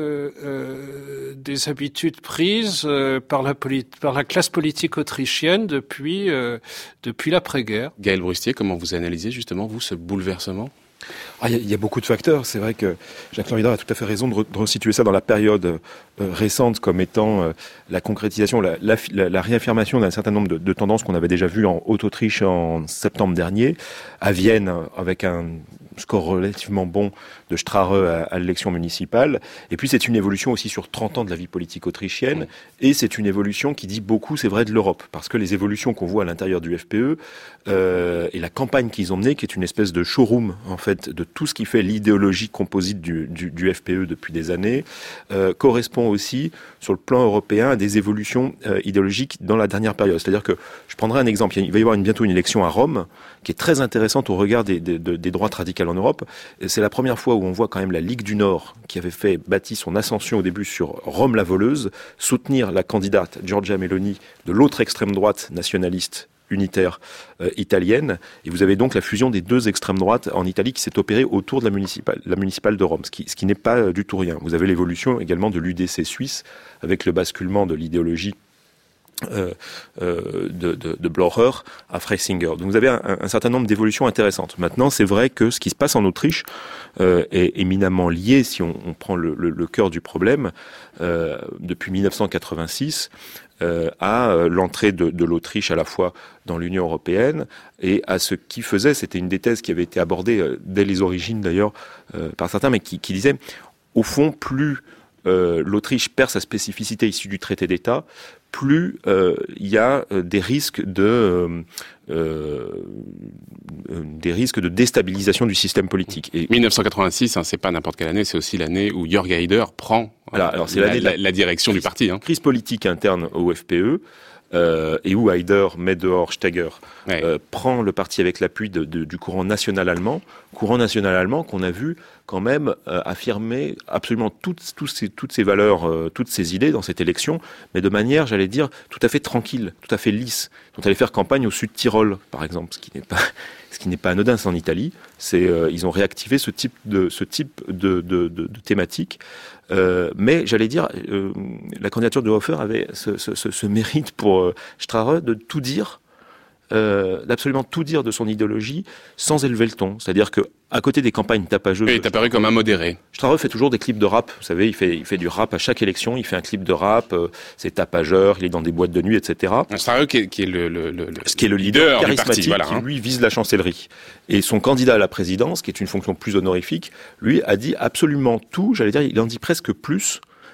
des habitudes prises par la classe politique autrichienne depuis l'après-guerre. Gaël Brustier, comment vous analysez justement, vous, ce bouleversement ? Il y a beaucoup de facteurs. C'est vrai que Jacques Lorida a tout à fait raison de resituer ça dans la période récente comme étant la concrétisation, la réaffirmation d'un certain nombre de tendances qu'on avait déjà vues en Haute-Autriche en septembre dernier, à Vienne avec un score relativement bon de Strache à l'élection municipale. Et puis c'est une évolution aussi sur 30 ans de la vie politique autrichienne, et c'est une évolution qui dit beaucoup, c'est vrai, de l'Europe, parce que les évolutions qu'on voit à l'intérieur du FPE et la campagne qu'ils ont menée, qui est une espèce de showroom en fait de tout ce qui fait l'idéologie composite du FPE depuis des années, correspond aussi sur le plan européen à des évolutions idéologiques dans la dernière période. C'est-à-dire que, je prendrai un exemple, il va y avoir bientôt une élection à Rome qui est très intéressante au regard des droites radicales en Europe. Et c'est la première fois où on voit quand même la Ligue du Nord, qui avait bâti son ascension au début sur Rome la voleuse, soutenir la candidate Giorgia Meloni de l'autre extrême droite nationaliste unitaire italienne, et vous avez donc la fusion des deux extrêmes droites en Italie qui s'est opérée autour de la municipale de Rome, ce qui n'est pas du tout rien. Vous avez l'évolution également de l'UDC suisse, avec le basculement de l'idéologie de Blocher à Freisinger. Donc vous avez un certain nombre d'évolutions intéressantes. Maintenant, c'est vrai que ce qui se passe en Autriche est éminemment lié, si on prend le cœur du problème, depuis 1986, à l'entrée de l'Autriche à la fois dans l'Union européenne et à ce qui faisait, c'était une des thèses qui avait été abordée dès les origines d'ailleurs par certains, mais qui disait, au fond, plus l'Autriche perd sa spécificité issue du traité d'État, plus il y a des risques de déstabilisation du système politique. Et 1986, c'est pas n'importe quelle année, c'est aussi l'année où Jörg Haider prend la direction du parti. Crise politique interne au FPE. Et où Haider met dehors Steger, prend le parti avec l'appui du courant national allemand qu'on a vu quand même affirmer absolument toutes ces valeurs, toutes ces idées dans cette élection, mais de manière, j'allais dire, tout à fait tranquille, tout à fait lisse, dont allait faire campagne au Sud-Tyrol, par exemple, ce qui n'est pas anodin, c'est en Italie. Ils ont réactivé ce type de thématique. Mais j'allais dire, la candidature de Hofer avait ce mérite pour Strache de tout dire, d'absolument tout dire de son idéologie sans élever le ton. C'est-à-dire que à côté des campagnes tapageuses, il est apparu comme un modéré. Strache fait toujours des clips de rap. Vous savez, il fait du rap à chaque élection. Il fait un clip de rap. C'est tapageur. Il est dans des boîtes de nuit, etc. Strache qui est le leader charismatique du parti, qui lui vise la chancellerie. Et son candidat à la présidence, qui est une fonction plus honorifique, lui a dit absolument tout. J'allais dire, il en dit presque plus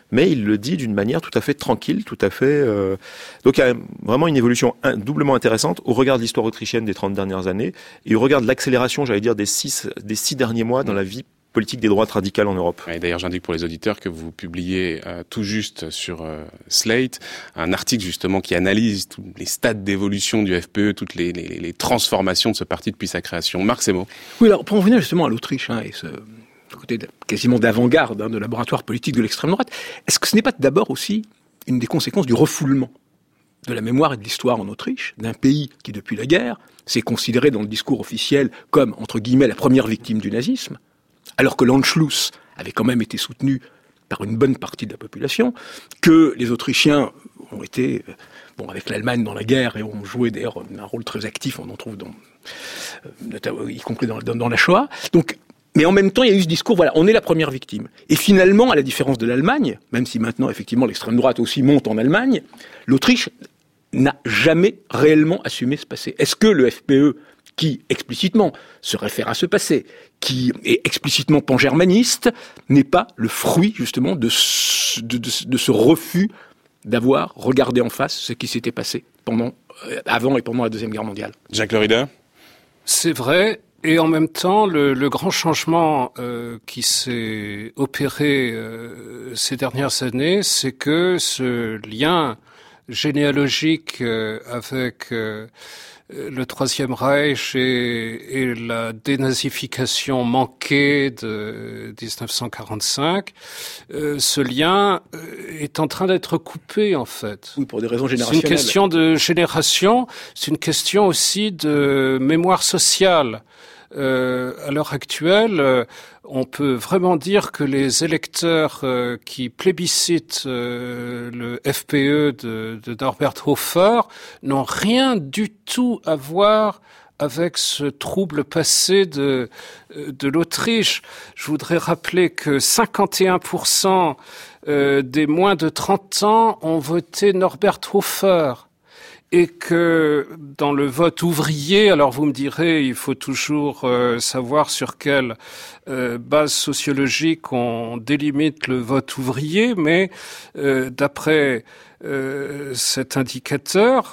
mais il le dit d'une manière tout à fait tranquille, tout à fait... Donc il y a vraiment une évolution doublement intéressante au regard de l'histoire autrichienne des 30 dernières années et au regard de l'accélération, j'allais dire, des six derniers mois dans la vie politique des droites radicales en Europe. Et d'ailleurs, j'indique pour les auditeurs que vous publiez tout juste sur Slate un article justement qui analyse tous les stades d'évolution du FPE, toutes les transformations de ce parti depuis sa création. Marc Semo. Oui, alors pour en venir justement à l'Autriche et ce côté quasiment d'avant-garde de laboratoire politique de l'extrême droite, est-ce que ce n'est pas d'abord aussi une des conséquences du refoulement de la mémoire et de l'histoire en Autriche, d'un pays qui depuis la guerre s'est considéré dans le discours officiel comme, entre guillemets, la première victime du nazisme, alors que l'Anschluss avait quand même été soutenu par une bonne partie de la population, que les Autrichiens ont été, avec l'Allemagne dans la guerre, et ont joué d'ailleurs un rôle très actif, on en trouve y compris dans la Shoah. Donc, mais en même temps, il y a eu ce discours, on est la première victime. Et finalement, à la différence de l'Allemagne, même si maintenant, effectivement, l'extrême droite aussi monte en Allemagne, l'Autriche n'a jamais réellement assumé ce passé. Est-ce que le FPE, qui explicitement se réfère à ce passé, qui est explicitement pan-germaniste, n'est pas le fruit justement de ce refus d'avoir regardé en face ce qui s'était passé avant et pendant la Deuxième Guerre mondiale? Jacques Lorida. C'est vrai, et en même temps, le grand changement qui s'est opéré ces dernières années, c'est que ce lien généalogique avec le Troisième Reich et la dénazification manquée de 1945, ce lien est en train d'être coupé, en fait. Oui, pour des raisons générationnelles. C'est une question de génération, c'est une question aussi de mémoire sociale. À l'heure actuelle, on peut vraiment dire que les électeurs qui plébiscitent le FPE de Norbert Hofer n'ont rien du tout à voir avec ce trouble passé de l'Autriche. Je voudrais rappeler que 51% des moins de 30 ans ont voté Norbert Hofer. Et que dans le vote ouvrier, alors vous me direz, il faut toujours savoir sur quelle base sociologique on délimite le vote ouvrier, mais d'après cet indicateur,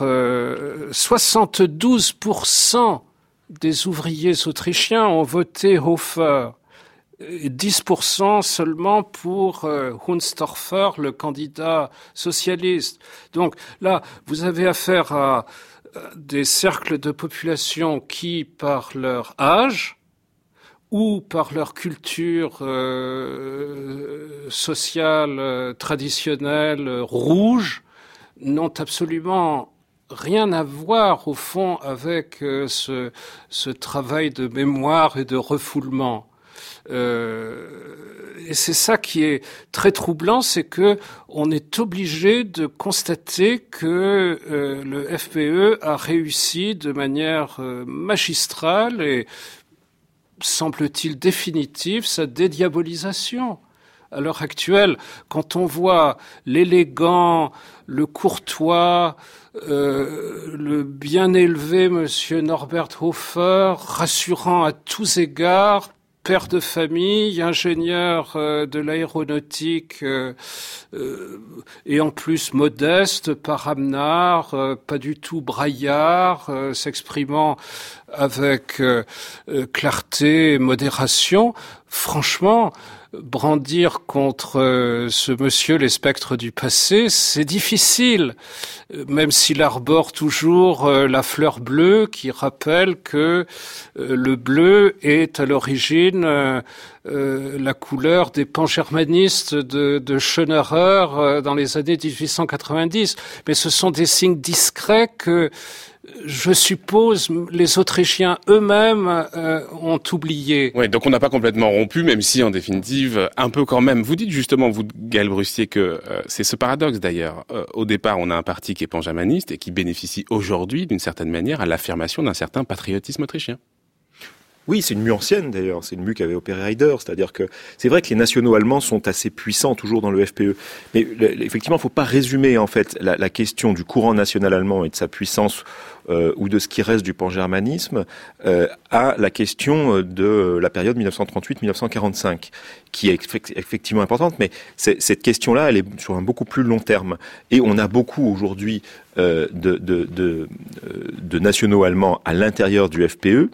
72% des ouvriers autrichiens ont voté Hofer. Et 10% seulement pour Hundstorfer, le candidat socialiste. Donc là, vous avez affaire à des cercles de population qui, par leur âge ou par leur culture sociale traditionnelle rouge, n'ont absolument rien à voir, au fond, avec ce travail de mémoire et de refoulement. Et c'est ça qui est très troublant, c'est que on est obligé de constater que le FPE a réussi de manière magistrale et semble-t-il définitive sa dédiabolisation. À l'heure actuelle, quand on voit l'élégant, le courtois, le bien élevé monsieur Norbert Hofer, rassurant à tous égards, père de famille, ingénieur de l'aéronautique et en plus modeste, par Amnard, pas du tout braillard, s'exprimant avec clarté et modération. Franchement, brandir contre ce monsieur les spectres du passé, c'est difficile, même s'il arbore toujours la fleur bleue qui rappelle que le bleu est à l'origine la couleur des pangermanistes de Schönerer dans les années 1890. Mais ce sont des signes discrets que je suppose les Autrichiens eux-mêmes ont oublié. Oui, donc on n'a pas complètement rompu, même si en définitive, un peu quand même. Vous dites justement, vous, Gaël Brustier, que c'est ce paradoxe d'ailleurs. Au départ, on a un parti qui est pangermaniste et qui bénéficie aujourd'hui, d'une certaine manière, à l'affirmation d'un certain patriotisme autrichien. Oui, c'est une mue ancienne d'ailleurs, c'est une mue qu'avait opéré Haider, c'est-à-dire que c'est vrai que les nationaux allemands sont assez puissants toujours dans le FPE, mais effectivement, il ne faut pas résumer en fait la question du courant national allemand et de sa puissance ou de ce qui reste du pangermanisme à la question de la période 1938-1945, qui est effectivement importante, mais cette question-là, elle est sur un beaucoup plus long terme. Et on a beaucoup aujourd'hui de nationaux allemands à l'intérieur du FPE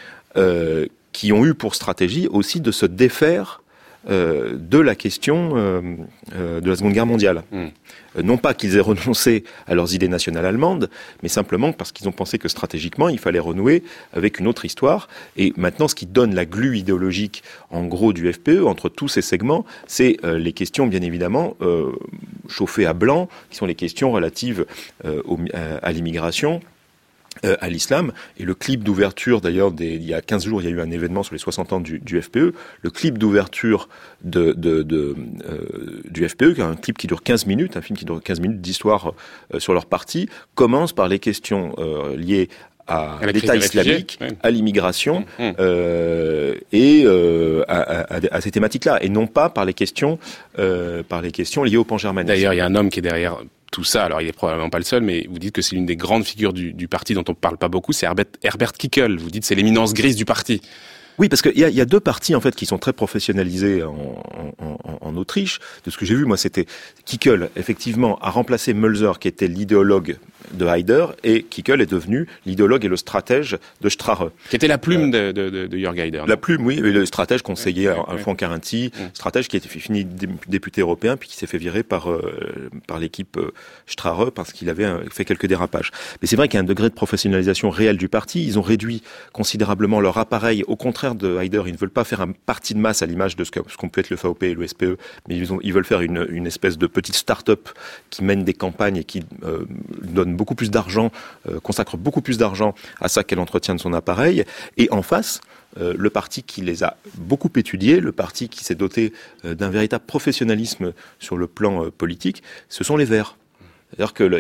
qui ont eu pour stratégie aussi de se défaire de la question de la Seconde Guerre mondiale. Non pas qu'ils aient renoncé à leurs idées nationales allemandes, mais simplement parce qu'ils ont pensé que stratégiquement, il fallait renouer avec une autre histoire. Et maintenant, ce qui donne la glu idéologique, en gros, du FPE, entre tous ces segments, c'est les questions, bien évidemment, chauffées à blanc, qui sont les questions relatives à l'immigration, à l'islam. Et le clip d'ouverture, d'ailleurs, il y a 15 jours, il y a eu un événement sur les 60 ans du FPE. Le clip d'ouverture du FPE, qui est un clip qui dure 15 minutes, un film qui dure 15 minutes d'histoire sur leur parti, commence par les questions liées à l'État islamique, oui, à l'immigration et à ces thématiques-là, et non pas par les questions liées au pangermanisme. D'ailleurs, il y a un homme qui est derrière tout ça, alors il est probablement pas le seul, mais vous dites que c'est l'une des grandes figures du parti dont on parle pas beaucoup, c'est Herbert Kickl. Vous dites c'est l'éminence grise du parti. Oui, parce qu'il y a deux partis en fait qui sont très professionnalisés en Autriche. De ce que j'ai vu, moi, c'était Kickl, effectivement, a remplacé Mölzer, qui était l'idéologue de Haider, et Kickl est devenu l'idéologue et le stratège de Strache. Qui était la plume de Jörg Haider. La plume, oui, et le stratège conseiller Franck Arinti, stratège qui a été fini député européen, puis qui s'est fait virer par l'équipe Strache parce qu'il avait fait quelques dérapages. Mais c'est vrai qu'il y a un degré de professionnalisation réel du parti. Ils ont réduit considérablement leur appareil. Au contraire de Haider, ils ne veulent pas faire un parti de masse à l'image de ce qu'on peut être le VOP et le SPE, mais ils veulent faire une espèce de petite start-up qui mène des campagnes et qui donne beaucoup plus d'argent, consacre beaucoup plus d'argent à ça qu'à l'entretien de son appareil. Et en face, le parti qui les a beaucoup étudiés, le parti qui s'est doté d'un véritable professionnalisme sur le plan politique, ce sont les Verts. C'est-à-dire que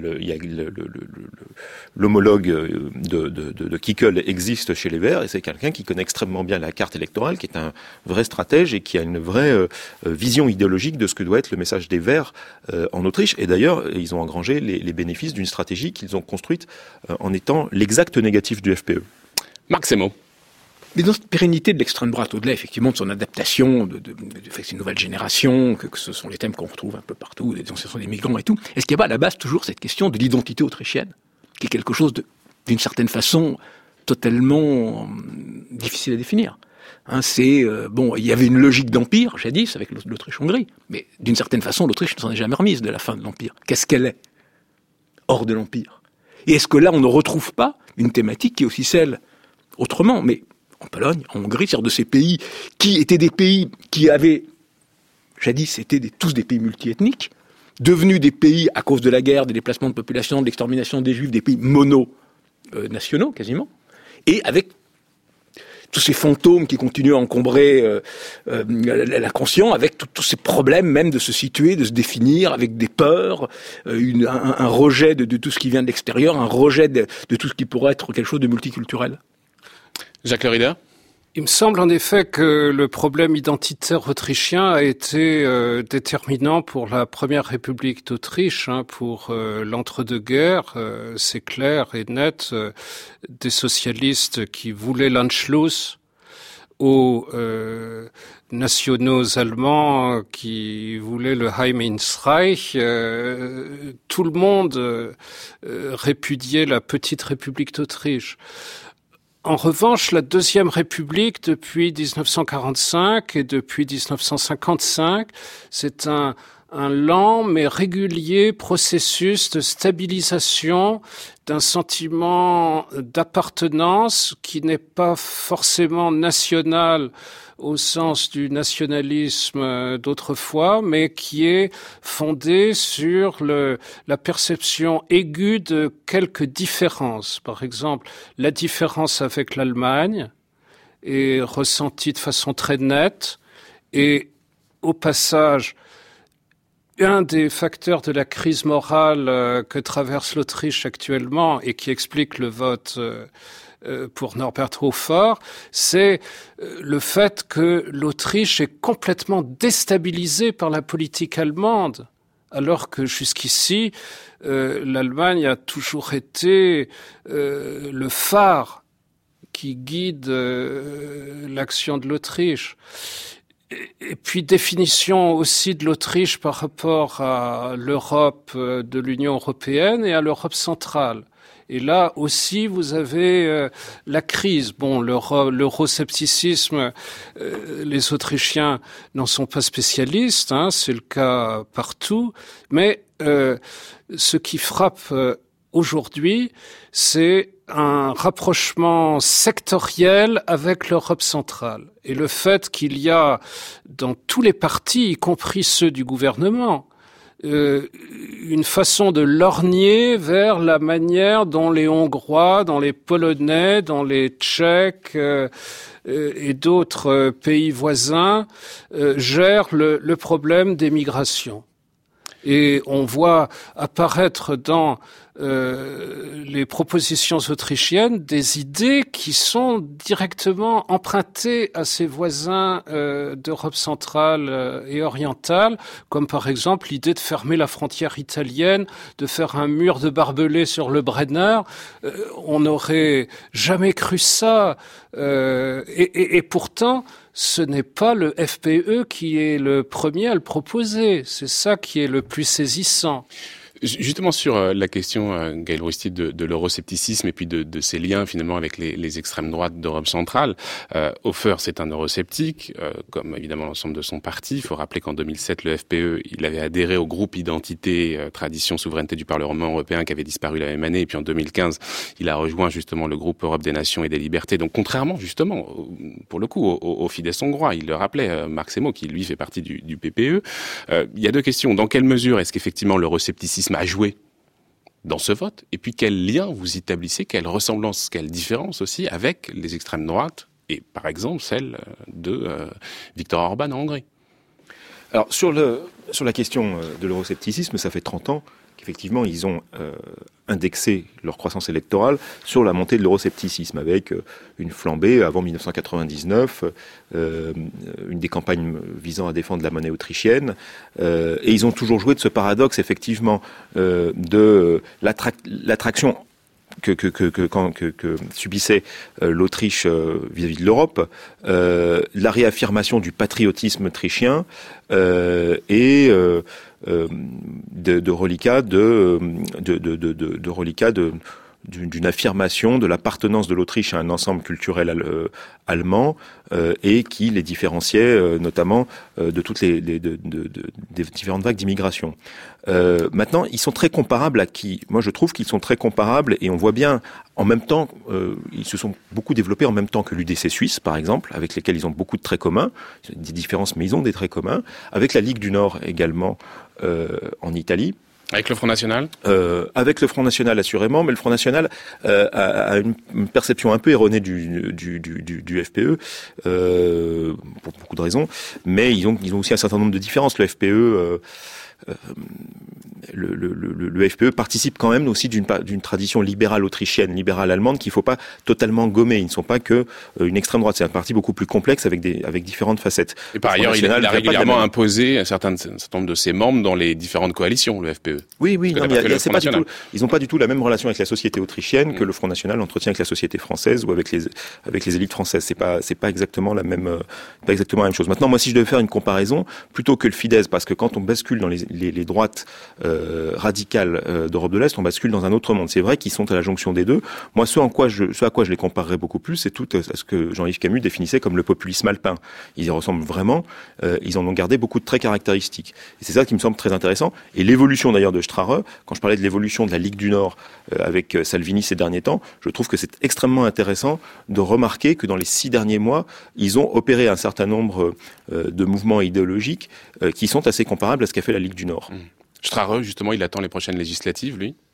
l'homologue de Kickl existe chez les Verts, et c'est quelqu'un qui connaît extrêmement bien la carte électorale, qui est un vrai stratège et qui a une vraie vision idéologique de ce que doit être le message des Verts en Autriche. Et d'ailleurs, ils ont engrangé les bénéfices d'une stratégie qu'ils ont construite en étant l'exact négatif du FPE. Marc Semo. Mais dans cette pérennité de l'extrême droite, au-delà effectivement de son adaptation, de ces nouvelles générations, que ce sont les thèmes qu'on retrouve un peu partout, des dénonciations des migrants et tout, est-ce qu'il n'y a pas à la base toujours cette question de l'identité autrichienne, qui est quelque chose d'une certaine façon totalement difficile à définir. Il y avait une logique d'empire, jadis, avec l'Autriche-Hongrie, mais d'une certaine façon, l'Autriche ne s'en est jamais remise de la fin de l'empire. Qu'est-ce qu'elle est hors de l'empire? Et est-ce que là, on ne retrouve pas une thématique qui est aussi celle, autrement, mais en Pologne, en Hongrie, c'est-à-dire de ces pays qui étaient des pays qui avaient, jadis, étaient tous des pays multiethniques, devenus des pays, à cause de la guerre, des déplacements de population, de l'extermination des Juifs, des pays mono-nationaux, quasiment, et avec tous ces fantômes qui continuent à encombrer la conscience, avec tous ces problèmes même de se situer, de se définir, avec des peurs, un rejet de tout ce qui vient de l'extérieur, un rejet de tout ce qui pourrait être quelque chose de multiculturel. Jacques Le Rider. Il me semble en effet que le problème identitaire autrichien a été déterminant pour la première République d'Autriche, pour l'entre-deux-guerres. C'est clair et net, des socialistes qui voulaient l'Anschluss aux nationaux allemands qui voulaient le Heim ins Reich. Tout le monde répudiait la petite République d'Autriche. En revanche, la Deuxième République, depuis 1945 et depuis 1955, c'est un lent mais régulier processus de stabilisation d'un sentiment d'appartenance qui n'est pas forcément national au sens du nationalisme d'autrefois, mais qui est fondé sur la perception aiguë de quelques différences. Par exemple, la différence avec l'Allemagne est ressentie de façon très nette, et au passage, un des facteurs de la crise morale que traverse l'Autriche actuellement et qui explique le vote pour Norbert Hofer, c'est le fait que l'Autriche est complètement déstabilisée par la politique allemande, alors que jusqu'ici, l'Allemagne a toujours été le phare qui guide l'action de l'Autriche. Et puis définition aussi de l'Autriche par rapport à l'Europe de l'Union européenne et à l'Europe centrale. Et là aussi, vous avez la crise. Bon, l'euroscepticisme, les Autrichiens n'en sont pas spécialistes, hein, c'est le cas partout. Mais ce qui frappe aujourd'hui, c'est un rapprochement sectoriel avec l'Europe centrale. Et le fait qu'il y a dans tous les partis, y compris ceux du gouvernement, une façon de lorgner vers la manière dont les Hongrois, dont les Polonais, dont les Tchèques et d'autres pays voisins gèrent le problème des migrations. Et on voit apparaître dans les propositions autrichiennes des idées qui sont directement empruntées à ses voisins d'Europe centrale et orientale, comme par exemple l'idée de fermer la frontière italienne, de faire un mur de barbelés sur le Brenner. On n'aurait jamais cru ça. Et pourtant, ce n'est pas le FPE qui est le premier à le proposer. C'est ça qui est le plus saisissant. Justement sur la question, Gaël Roustier, de l'euroscepticisme et puis de ses liens finalement avec les extrêmes droites d'Europe centrale. Hofer, c'est un eurosceptique, comme évidemment l'ensemble de son parti. Il faut rappeler qu'en 2007, le FPE, il avait adhéré au groupe Identité, Tradition, Souveraineté du Parlement européen qui avait disparu la même année. Et puis en 2015, il a rejoint justement le groupe Europe des Nations et des Libertés. Donc contrairement justement, pour le coup, au Fidesz hongrois, il le rappelait, Marc Semo, qui lui fait partie du PPE. Il y a deux questions. Dans quelle mesure est-ce qu'effectivement l'euroscepticisme a joué dans ce vote? Et puis quel lien vous établissez, quelle ressemblance, quelle différence aussi avec les extrêmes droites et par exemple celle de Viktor Orban en Hongrie? Alors sur la question de l'euroscepticisme, ça fait 30 ans qu'effectivement ils ont indexé leur croissance électorale sur la montée de l'euroscepticisme, avec une flambée avant 1999, une des campagnes visant à défendre la monnaie autrichienne, et ils ont toujours joué de ce paradoxe effectivement de l'attraction que subissait l'Autriche vis-à-vis de l'Europe, la réaffirmation du patriotisme autrichien et de reliquats d'une affirmation de l'appartenance de l'Autriche à un ensemble culturel allemand et qui les différenciait notamment de toutes des différentes vagues d'immigration. Maintenant, ils sont très comparables à qui? Moi, je trouve qu'ils sont très comparables et on voit bien en même temps, ils se sont beaucoup développés en même temps que l'UDC suisse, par exemple, avec lesquels ils ont beaucoup de traits communs, des différences, mais ils ont des traits communs, avec la Ligue du Nord également en Italie. Avec le Front National Avec le Front National, assurément, mais le Front National a une perception un peu erronée du FPE, pour beaucoup de raisons, mais ils ont aussi un certain nombre de différences. Le FPE... le FPE participe quand même aussi d'une tradition libérale autrichienne, libérale allemande qu'il ne faut pas totalement gommer. Ils ne sont pas que une extrême droite. C'est un parti beaucoup plus complexe avec différentes facettes. Et par ailleurs, il a régulièrement imposé un certain nombre de ses membres dans les différentes coalitions, le FPE. Oui, non, ils n'ont pas du tout la même relation avec la société autrichienne que le Front National entretient avec la société française ou avec les élites françaises. C'est pas exactement la même chose. Maintenant, moi, si je devais faire une comparaison, plutôt que le Fidesz, parce que quand on bascule dans les droites radicales d'Europe de l'Est, on bascule dans un autre monde. C'est vrai qu'ils sont à la jonction des deux. Moi, ce à quoi je les comparerais beaucoup plus, c'est tout ce que Jean-Yves Camus définissait comme le populisme alpin. Ils y ressemblent vraiment. Ils en ont gardé beaucoup de traits caractéristiques. Et c'est ça qui me semble très intéressant. Et l'évolution d'ailleurs de Strache, quand je parlais de l'évolution de la Ligue du Nord avec Salvini ces derniers temps, je trouve que c'est extrêmement intéressant de remarquer que dans les 6 derniers mois, ils ont opéré un certain nombre de mouvements idéologiques qui sont assez comparables à ce qu'a fait la Ligue du Nord. Strache, justement, il attend les prochaines législatives, lui.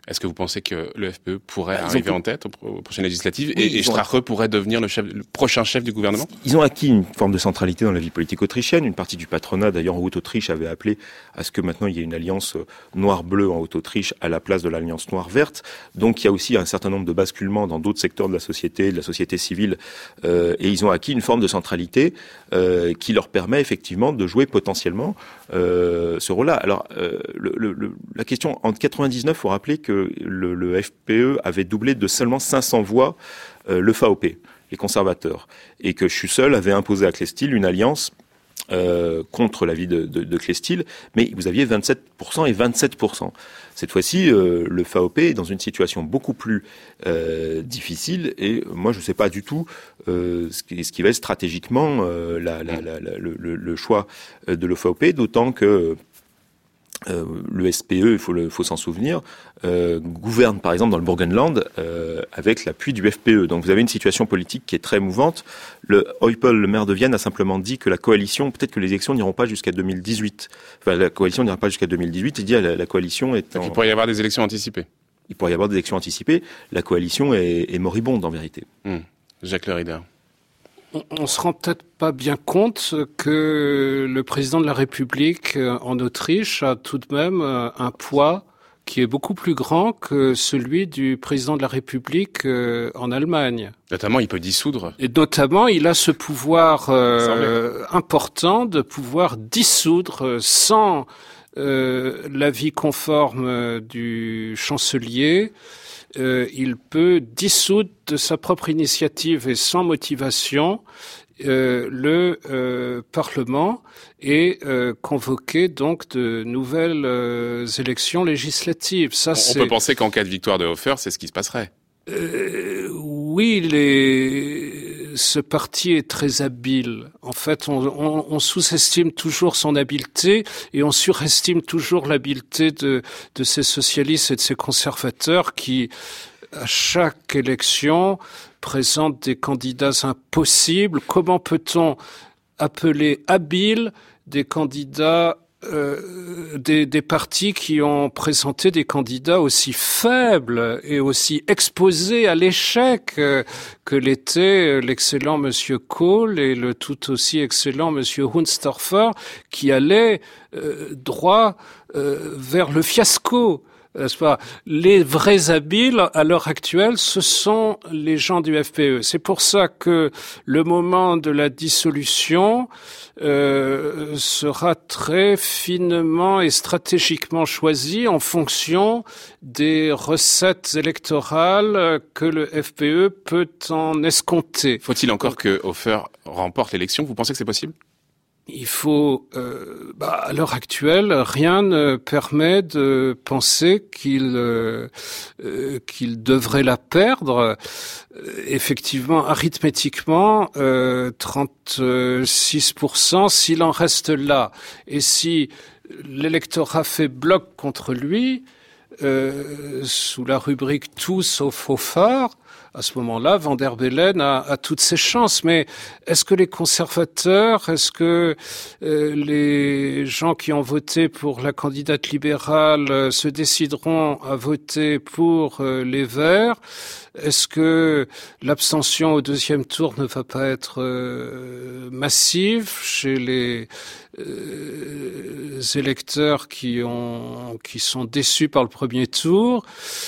Est-ce que vous pensez que le FPE pourrait arriver en tête aux prochaines législatives et Strache pourrait devenir le prochain chef du gouvernement? Ils ont acquis une forme de centralité dans la vie politique autrichienne. Une partie du patronat, d'ailleurs, en Haute-Autriche, avait appelé à ce que maintenant il y ait une alliance noire-bleue en Haute-Autriche à la place de l'alliance noire-verte. Donc il y a aussi un certain nombre de basculements dans d'autres secteurs de la société civile, et ils ont acquis une forme de centralité qui leur permet effectivement de jouer potentiellement ce rôle-là. Alors la question, en 99, il faut rappeler que le FPE avait doublé de seulement 500 voix le VOP, les conservateurs, et que Schüssel avait imposé à Kleestil une alliance contre l'avis de Kleestil, mais vous aviez 27% et 27%. Cette fois-ci, le VOP est dans une situation beaucoup plus difficile, et moi je ne sais pas du tout ce qui va être stratégiquement le choix de le VOP, d'autant que le SPE, il faut s'en souvenir, gouverne par exemple dans le Burgenland avec l'appui du FPE. Donc vous avez une situation politique qui est très mouvante. Le Heupel, le maire de Vienne, a simplement dit que la coalition, peut-être que les élections n'iront pas jusqu'à 2018. Enfin, la coalition n'ira pas jusqu'à 2018. Il dit la coalition est Donc il pourrait y avoir des élections anticipées. Il pourrait y avoir des élections anticipées. La coalition est moribonde en vérité. Jacques Le Rider. On se rend peut-être pas bien compte que le président de la République en Autriche a tout de même un poids qui est beaucoup plus grand que celui du président de la République en Allemagne. Notamment, il peut dissoudre. Et notamment, il a ce pouvoir important de pouvoir dissoudre sans l'avis conforme du chancelier. Il peut dissoudre de sa propre initiative et sans motivation le Parlement et convoquer donc de nouvelles élections législatives. Ça, on peut penser qu'en cas de victoire de Hofer, c'est ce qui se passerait. Oui, ce parti est très habile. En fait, on sous-estime toujours son habileté et on surestime toujours l'habileté de ces socialistes et de ces conservateurs qui, à chaque élection, présentent des candidats impossibles. Comment peut-on appeler habiles des candidats des partis qui ont présenté des candidats aussi faibles et aussi exposés à l'échec que l'était l'excellent Monsieur Kohl et le tout aussi excellent Monsieur Hundstorfer, qui allait droit vers le fiasco. N'est-ce pas? Les vrais habiles, à l'heure actuelle, ce sont les gens du FPE. C'est pour ça que le moment de la dissolution sera très finement et stratégiquement choisi en fonction des recettes électorales que le FPE peut en escompter. Faut-il encore que Hofer remporte l'élection? Vous pensez que c'est possible? Il faut, à l'heure actuelle, rien ne permet de penser qu'il devrait la perdre. Effectivement, arithmétiquement, 36%, s'il en reste là, et si l'électorat fait bloc contre lui, sous la rubrique tout sauf Hofer, à ce moment-là, Van der Bellen a toutes ses chances. Mais est-ce que les conservateurs, est-ce que les gens qui ont voté pour la candidate libérale se décideront à voter pour les Verts? Est-ce que l'abstention au deuxième tour ne va pas être massive chez les électeurs qui sont déçus par le premier tour?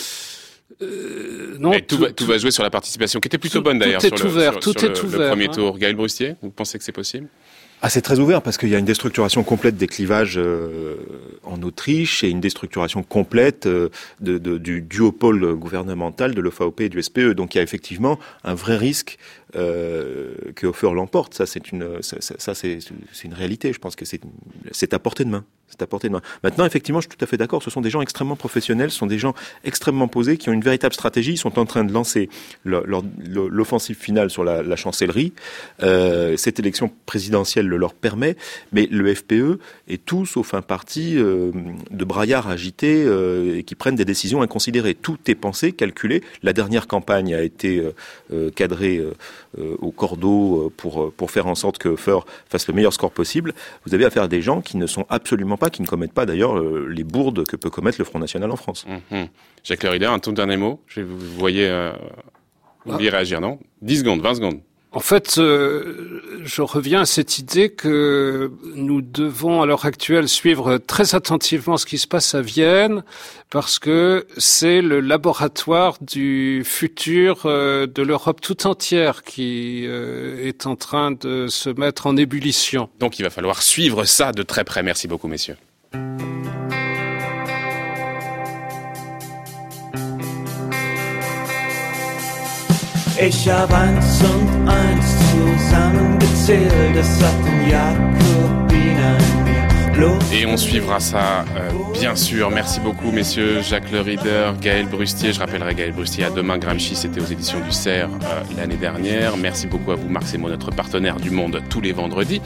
Non, tout va jouer sur la participation, qui était plutôt bonne d'ailleurs sur le premier tour. Gaël Brustier, vous pensez que c'est possible? C'est très ouvert parce qu'il y a une déstructuration complète des clivages en Autriche et une déstructuration complète du duopole gouvernemental de l'OVP et du SPE. Donc il y a effectivement un vrai risque que Hofer l'emporte. Ça, c'est une réalité. Je pense que c'est à portée de main. Maintenant, effectivement, je suis tout à fait d'accord. Ce sont des gens extrêmement professionnels, ce sont des gens extrêmement posés qui ont une véritable stratégie. Ils sont en train de lancer l'offensive finale sur la chancellerie. Cette élection présidentielle le leur permet, mais le FPE est tout sauf un parti de braillards agités et qui prennent des décisions inconsidérées. Tout est pensé, calculé. La dernière campagne a été cadrée au cordeau pour faire en sorte que Feur fasse le meilleur score possible. Vous avez affaire à des gens qui ne sont absolument pas, qui ne commettent pas d'ailleurs les bourdes que peut commettre le Front National en France. Jacques Le Rider, un tout dernier mot. Vous voyez, vous vouliez réagir, non ? 10 secondes, 20 secondes. En fait, je reviens à cette idée que nous devons à l'heure actuelle suivre très attentivement ce qui se passe à Vienne, parce que c'est le laboratoire du futur de l'Europe tout entière qui est en train de se mettre en ébullition. Donc il va falloir suivre ça de très près. Merci beaucoup, messieurs. Ich hab 1 und 1 zusammengezählt, es hatten Jakobiner in mir. Et on suivra ça, bien sûr. Merci beaucoup, messieurs. Jacques Le Rider, Gaël Brustier. Je rappellerai Gaël Brustier à Demain Gramsci, c'était aux éditions du Cerf l'année dernière. Merci beaucoup à vous, Marc Semo, notre partenaire du Monde tous les vendredis.